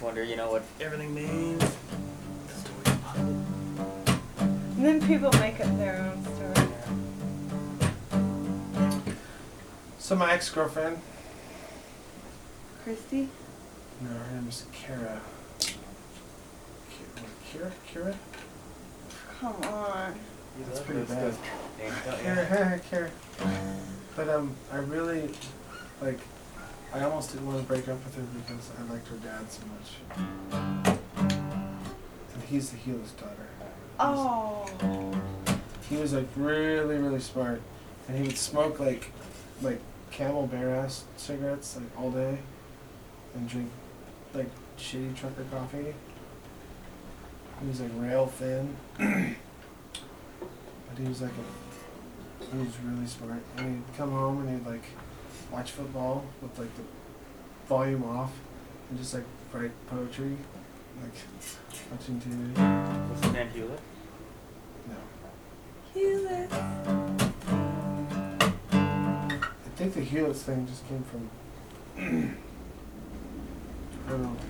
wonder, what everything means. The story's behind And then people make up their own story. So my ex-girlfriend, Christy? no, her name is Kara. Kara? Come on. That's pretty bad. Good. Kara. But I really, like, I almost didn't want to break up with her because I liked her dad so much. And he's the healer's daughter. Oh. He was like really, really smart, and he would smoke like Camel Bear ass cigarettes like all day, and drink like shitty trucker coffee. He was like rail thin, but he was really smart. And he'd come home and he'd like watch football with like the volume off, and just like write poetry, like watching TV. Was his name Hewlett? No. Hewlett. I think the Hewlett thing just came from, I don't know.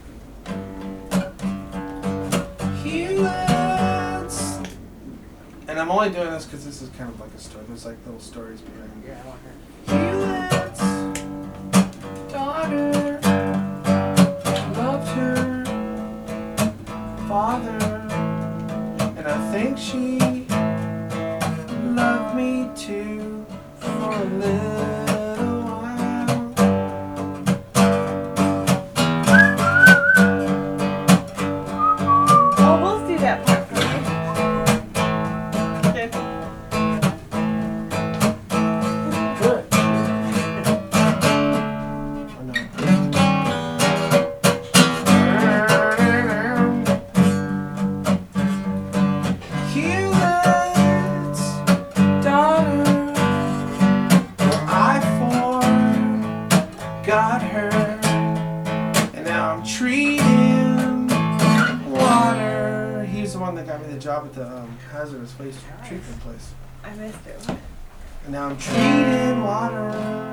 Hewlett's! And I'm only doing this because this is kind of like a story. There's like little stories behind it. Yeah, I want her. Hewlett's daughter loved her father, and I think she loved me too for a little while. Oh, we'll do that part for you. Okay. Good. Or not. Hewlett's daughter, I forgot her, and now I'm treating water. He's the one that got me the job at the hazardous waste treatment place. I missed it. And now I'm treating water,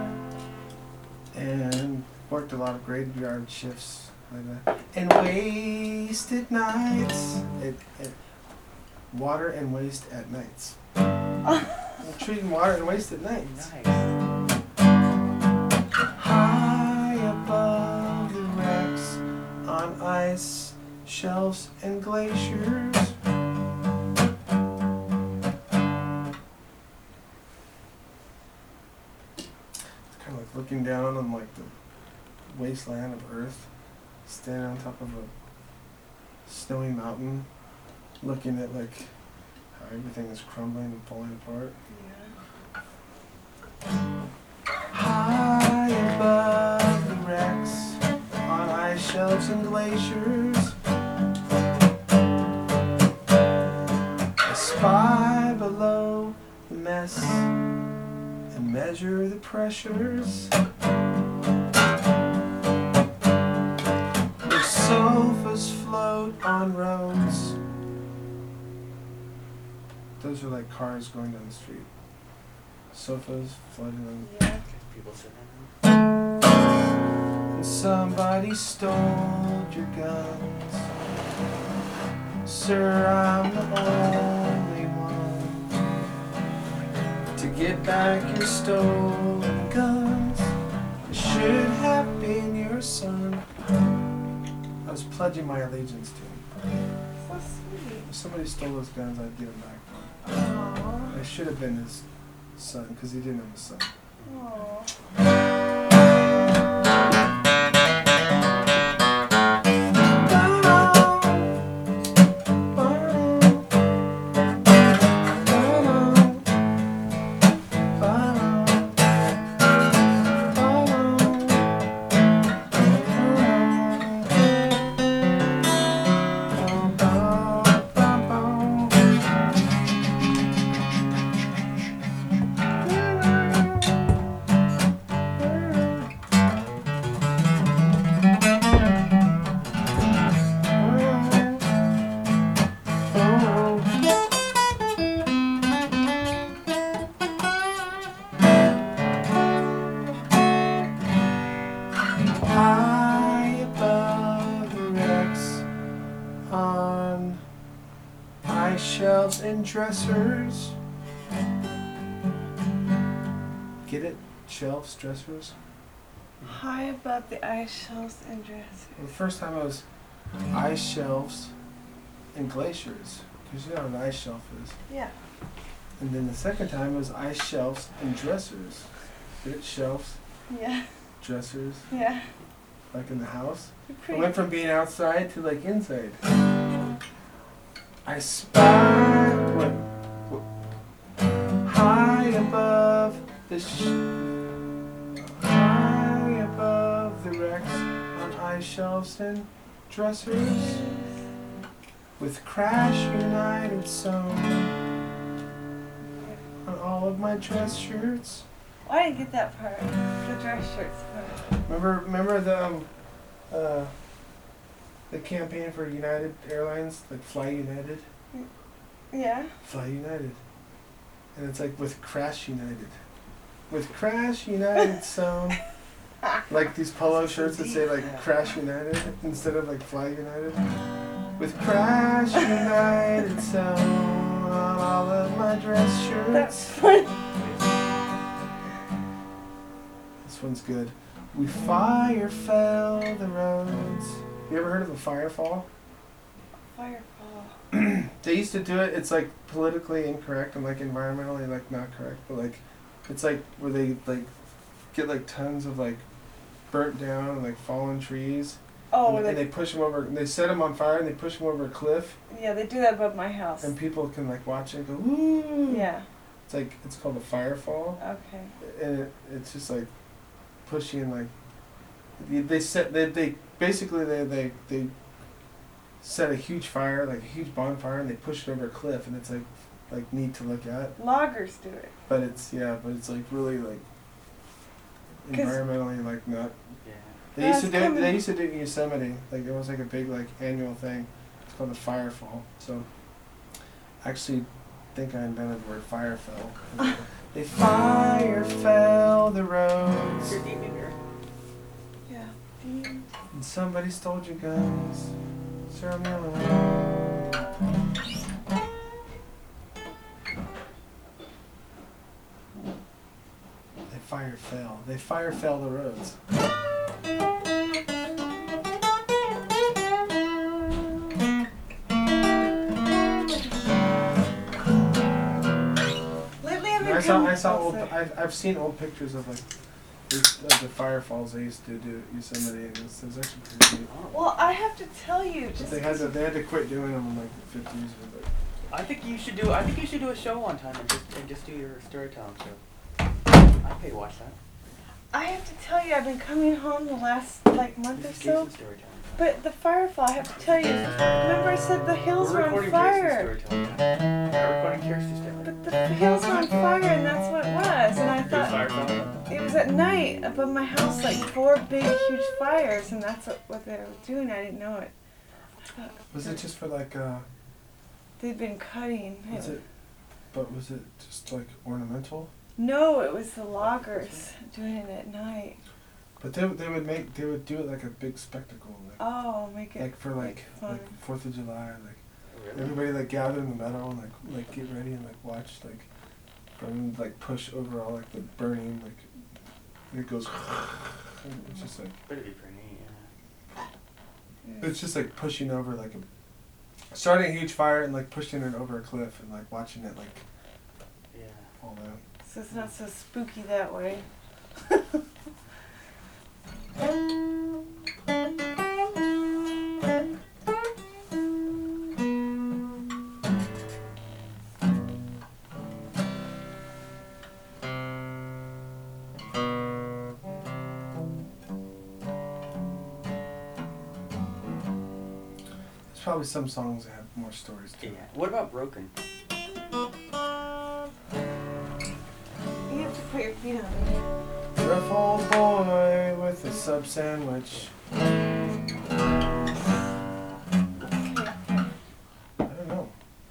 and worked a lot of graveyard shifts like that. And wasted nights. Water and waste at nights. I'm treating water and waste at nights. Nice. High above the wrecks on ice shelves and glaciers. It's kind of like looking down on like the wasteland of Earth, standing on top of a snowy mountain, looking at like how everything is crumbling and falling apart. High above the wrecks on ice shelves and glaciers, I spy below the mess and measure the pressures. The sofas float on roads. Those are like cars going down the street. Sofas floating on. Yeah. People sitting And somebody stole your guns. Sir, I'm the only one to get back your stolen guns. It should have been your son. I was pledging my allegiance to him. So sweet. If somebody stole those guns, I'd give them back. Aww. I should have been his son, because he didn't have a son. Aww. shelves and dressers. Get it? Shelves, dressers? High above the ice shelves and dressers. Well, the first time it was ice shelves and glaciers. Because you know what an ice shelf is. Yeah. And then the second time it was ice shelves and dressers. Get it? Shelves, Yeah. dressers, Yeah. like in the house. You're I pretty. went from being outside to like inside. I spied what high above the high above the wrecks on ice shelves and dressers, with Crash United sewn on all of my dress shirts. Oh, I didn't get that part. The dress shirts part. Remember the campaign for United Airlines, like Fly United? Yeah. Fly United. And it's like with Crash United. With Crash United sewn. Like these polo shirts that say like Crash United instead of like Fly United. With Crash United sewn on all of my dress shirts. That's funny. This one's good. We fire fell the roads. You ever heard of a firefall? Firefall. They used to do it. It's like politically incorrect and like environmentally like not correct, but like it's like where they like get like tons of like burnt down and like fallen trees. Oh, and they push them over. And they set them on fire and they push them over a cliff. yeah, they do that above my house. And people can like watch it and go woo. Yeah. It's like it's called a firefall, Okay. and it's just like pushing like they basically they set a huge fire, like a huge bonfire, and they push it over a cliff, and it's like neat to look at. Loggers do it. But it's like really like 'Cause- environmentally like not. Yeah. They used to do That's it. coming- They used to do it in Yosemite. Like it was like a big like annual thing. It's called the Firefall. So I actually think I invented the word fire fell. They fire fell the roads, Your deep in here. Yeah. and somebody stole your guns. Throw me away. They fire fell. They fire fell the roads. Lately I've been I coming- saw oh, old. sorry. I've seen old pictures of like the firefalls they used to do at Yosemite, and it was actually pretty neat. Well, I have to tell you, But just they had to quit doing them in like the 50s. But I think you should do a show one time and just do your storytelling show. I'd pay to watch that. I have to tell you, I've been coming home the last like month or This is so. Jason's storytelling time. But the firefall, I have to tell you. Remember I said the hills We're were on recording fire. Jason's storytelling time. We're recording Kirsty's story. But the hills were on fire, and that's what it was. And I thought Firefall. it was at night above my house, like 4 big, huge fires, and that's what they were doing. I didn't know it. I thought was it just for like? they'd been cutting. Was it? But was it just like ornamental? No, it was the loggers doing it at night. But they would do it like a big spectacle, like, Oh, make it like for like fun. 4th of July, like Really? everybody like gathered in the meadow and like get ready and like watch like burn like push over all like the burning like and it goes and it's just like Better be pretty neat, yeah. Yeah. it's just like pushing over like starting a huge fire and like pushing it over a cliff and like watching it like Yeah. all that. So it's not so spooky that way. There's probably some songs that have more stories too. Yeah. What about Broken? You have to put your feet on it. Rough old boy with a sub sandwich.